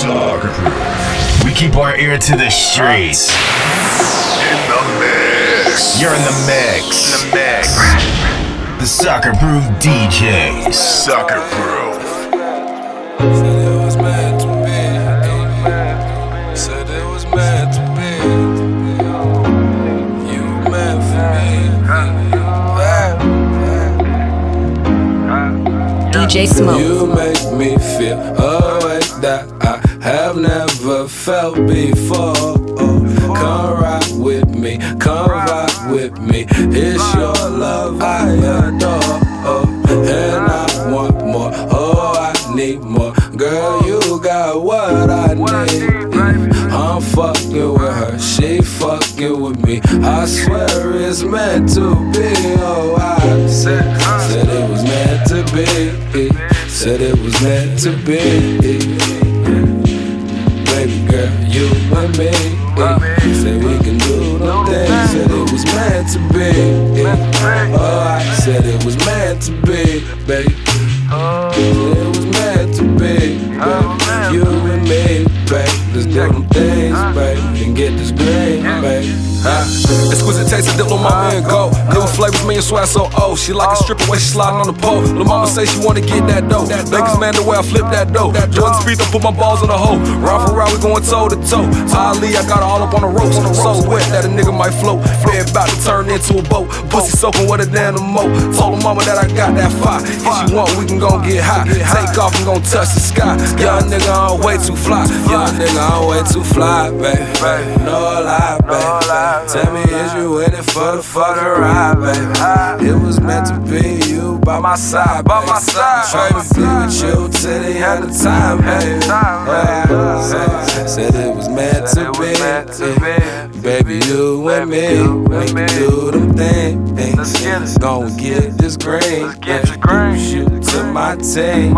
Soccer Proof. We keep our ear to the streets. In the mix. You're in the mix. In the mix. The Soccer Proof DJs. Soccer Proof. Said it was meant to be. Said it was meant to be. You meant for me. DJ Smoke. You make me feel a way that I have never felt before. Oh, come ride with me, come ride with me. It's your love I adore. Oh, and I want more. Oh, I need more. Girl, you got what I need. I'm fucking with her, she fucking with me. I swear it's meant to be. Oh, I said it was meant to be. Said it was meant to be. Baby girl, you and me. Said we can do no things. Said it was meant to be. Oh, I said it was meant to be, baby. Said it was meant to be, baby. You and me, baby. Let's do them things, baby, and get this green, baby. Exquisite taste of dip on my man go. Different flavors, me and swag so old. She like a stripper when she sliding on the pole. Lil' mama say she wanna get that dough. Vegas man, the way I flip that dough. Jordan speed, don't put my balls in the hole. Round for round, we going toe to toe. Ali, I got her all up on the ropes. So wet that a nigga might float. Fed about to turn into a boat. Pussy soaking with a damn moat. Told her mama that I got that fire. If she want, we can gon' get high. Take off and gon' touch the sky. Young nigga, I'm way too fly. Young nigga, I'm way too fly, baby. No lie, baby. Tell me, is you waiting for the ride, baby? It was meant to be you by my side, baby. Trying to be with you till the end of time, baby. Said it was meant to be. Baby, you and me, we can do them things. Gon' get this green. Shoot to my team.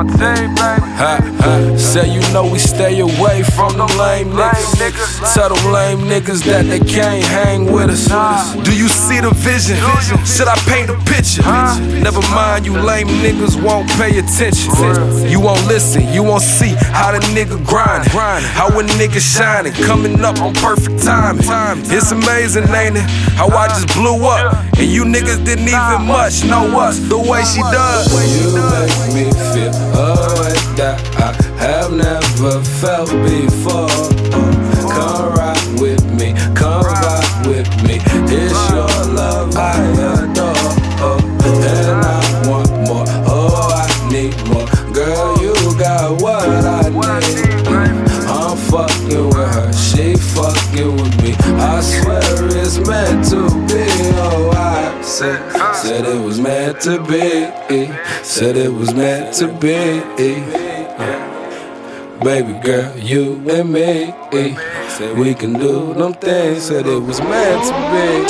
Say you know we stay away from them lame niggas. Tell them lame niggas that they can't hang with us. Do you see the vision? Should I paint a picture? Never mind, you lame niggas won't pay attention. You won't listen, you won't see how the nigga grindin'. How a nigga shining, coming up on perfect timing. It's amazing, ain't it? How I just blew up, and you niggas didn't even much know us the way she does. You make me feel a way that I have never felt before. Come ride with me, come ride with me. It's your love I adore. And I want more, oh I need more. Girl, you got what I need. I'm fucking with her, she fucking with me. I swear it's meant to be. Oh, I said it was meant to be. Said it was meant to be. Baby girl, you and me. Said we can do them things. Said it was meant to be.